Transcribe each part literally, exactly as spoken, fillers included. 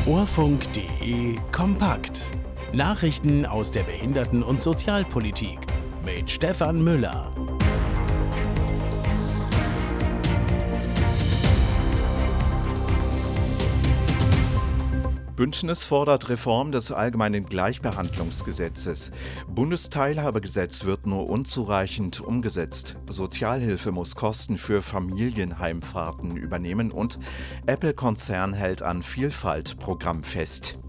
Orfunk.de kompakt. Nachrichten aus der Behinderten- und Sozialpolitik mit Stefan Müller. Bündnis fordert Reform des Allgemeinen Gleichbehandlungsgesetzes. Bundesteilhabegesetz wird nur unzureichend umgesetzt. Sozialhilfe muss Kosten für Familienheimfahrten übernehmen und Apple-Konzern hält an Vielfalt-Programm fest.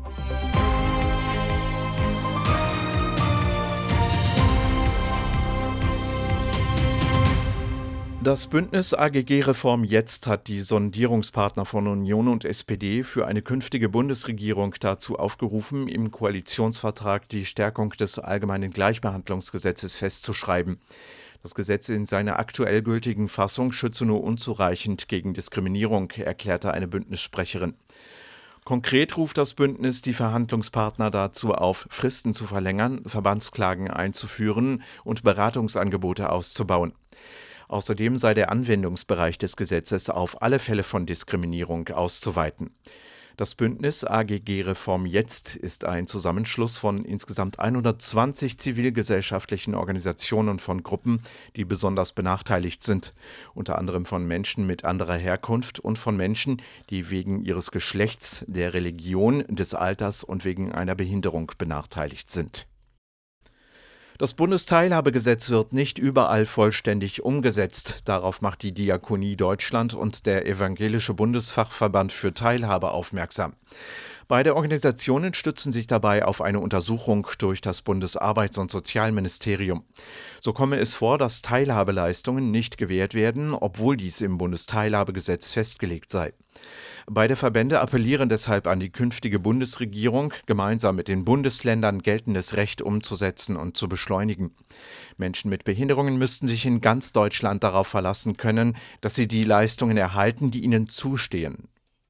Das Bündnis A G G-Reform Jetzt hat die Sondierungspartner von Union und S P D für eine künftige Bundesregierung dazu aufgerufen, im Koalitionsvertrag die Stärkung des Allgemeinen Gleichbehandlungsgesetzes festzuschreiben. Das Gesetz in seiner aktuell gültigen Fassung schütze nur unzureichend gegen Diskriminierung, erklärte eine Bündnissprecherin. Konkret ruft das Bündnis die Verhandlungspartner dazu auf, Fristen zu verlängern, Verbandsklagen einzuführen und Beratungsangebote auszubauen. Außerdem sei der Anwendungsbereich des Gesetzes auf alle Fälle von Diskriminierung auszuweiten. Das Bündnis A G G-Reform Jetzt ist ein Zusammenschluss von insgesamt hundertzwanzig zivilgesellschaftlichen Organisationen und von Gruppen, die besonders benachteiligt sind, unter anderem von Menschen mit anderer Herkunft und von Menschen, die wegen ihres Geschlechts, der Religion, des Alters und wegen einer Behinderung benachteiligt sind. Das Bundesteilhabegesetz wird nicht überall vollständig umgesetzt. Darauf macht die Diakonie Deutschland und der Evangelische Bundesfachverband für Teilhabe aufmerksam. Beide Organisationen stützen sich dabei auf eine Untersuchung durch das Bundesarbeits- und Sozialministerium. So komme es vor, dass Teilhabeleistungen nicht gewährt werden, obwohl dies im Bundesteilhabegesetz festgelegt sei. Beide Verbände appellieren deshalb an die künftige Bundesregierung, gemeinsam mit den Bundesländern geltendes Recht umzusetzen und zu beschleunigen. Menschen mit Behinderungen müssten sich in ganz Deutschland darauf verlassen können, dass sie die Leistungen erhalten, die ihnen zustehen.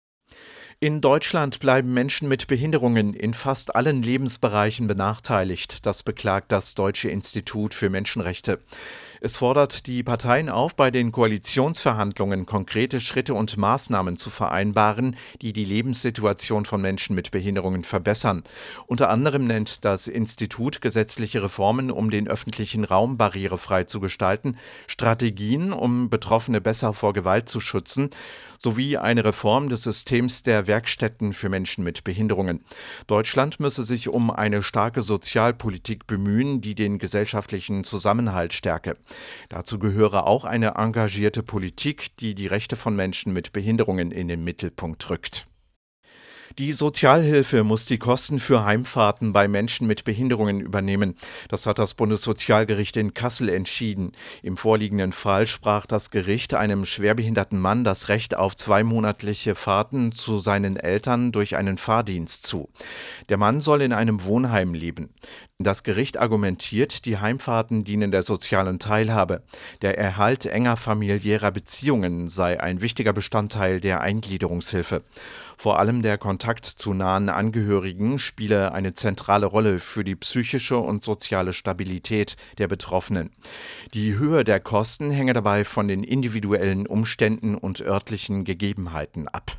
In Deutschland bleiben Menschen mit Behinderungen in fast allen Lebensbereichen benachteiligt. Das beklagt das Deutsche Institut für Menschenrechte. Es fordert die Parteien auf, bei den Koalitionsverhandlungen konkrete Schritte und Maßnahmen zu vereinbaren, die die Lebenssituation von Menschen mit Behinderungen verbessern. Unter anderem nennt das Institut gesetzliche Reformen, um den öffentlichen Raum barrierefrei zu gestalten, Strategien, um Betroffene besser vor Gewalt zu schützen, sowie eine Reform des Systems der Werkstätten für Menschen mit Behinderungen. Deutschland müsse sich um eine starke Sozialpolitik bemühen, die den gesellschaftlichen Zusammenhalt stärke. Dazu gehöre auch eine engagierte Politik, die die Rechte von Menschen mit Behinderungen in den Mittelpunkt rückt. Die Sozialhilfe muss die Kosten für Heimfahrten bei Menschen mit Behinderungen übernehmen. Das hat das Bundessozialgericht in Kassel entschieden. Im vorliegenden Fall sprach das Gericht einem schwerbehinderten Mann das Recht auf zweimonatliche Fahrten zu seinen Eltern durch einen Fahrdienst zu. Der Mann soll in einem Wohnheim leben. Das Gericht argumentiert, die Heimfahrten dienen der sozialen Teilhabe. Der Erhalt enger familiärer Beziehungen sei ein wichtiger Bestandteil der Eingliederungshilfe. Vor allem der Kontakt zu nahen Angehörigen spiele eine zentrale Rolle für die psychische und soziale Stabilität der Betroffenen. Die Höhe der Kosten hänge dabei von den individuellen Umständen und örtlichen Gegebenheiten ab.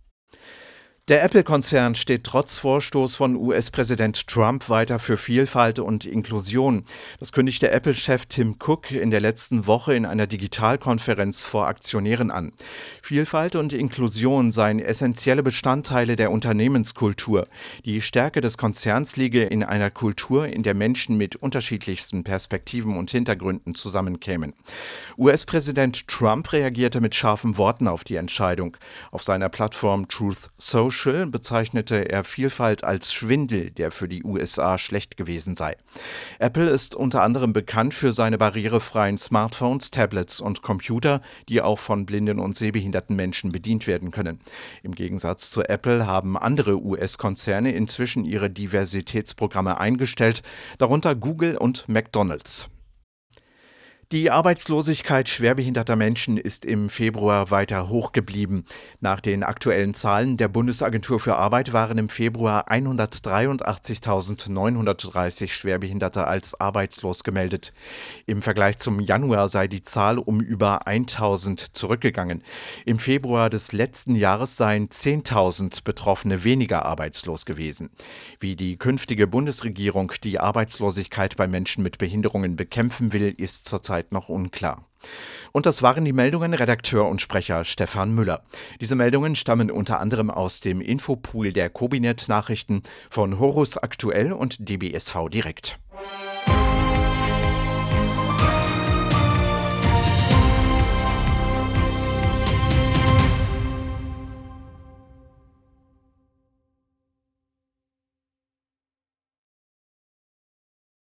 Der Apple-Konzern steht trotz Vorstoß von U S-Präsident Trump weiter für Vielfalt und Inklusion. Das kündigte Apple-Chef Tim Cook in der letzten Woche in einer Digitalkonferenz vor Aktionären an. Vielfalt und Inklusion seien essentielle Bestandteile der Unternehmenskultur. Die Stärke des Konzerns liege in einer Kultur, in der Menschen mit unterschiedlichsten Perspektiven und Hintergründen zusammenkämen. U S-Präsident Trump reagierte mit scharfen Worten auf die Entscheidung. Auf seiner Plattform Truth Social bezeichnete er Vielfalt als Schwindel, der für die U S A schlecht gewesen sei. Apple ist unter anderem bekannt für seine barrierefreien Smartphones, Tablets und Computer, die auch von blinden und sehbehinderten Menschen bedient werden können. Im Gegensatz zu Apple haben andere U S-Konzerne inzwischen ihre Diversitätsprogramme eingestellt, darunter Google und McDonald's. Die Arbeitslosigkeit schwerbehinderter Menschen ist im Februar weiter hoch geblieben. Nach den aktuellen Zahlen der Bundesagentur für Arbeit waren im Februar hundertdreiundachtzigtausendneunhundertdreißig Schwerbehinderte als arbeitslos gemeldet. Im Vergleich zum Januar sei die Zahl um über tausend zurückgegangen. Im Februar des letzten Jahres seien zehntausend Betroffene weniger arbeitslos gewesen. Wie die künftige Bundesregierung die Arbeitslosigkeit bei Menschen mit Behinderungen bekämpfen will, ist zurzeit noch unklar. Und das waren die Meldungen. Redakteur und Sprecher Stefan Müller. Diese Meldungen stammen unter anderem aus dem Infopool der Kobinet Nachrichten von Horus Aktuell und D B S V Direkt.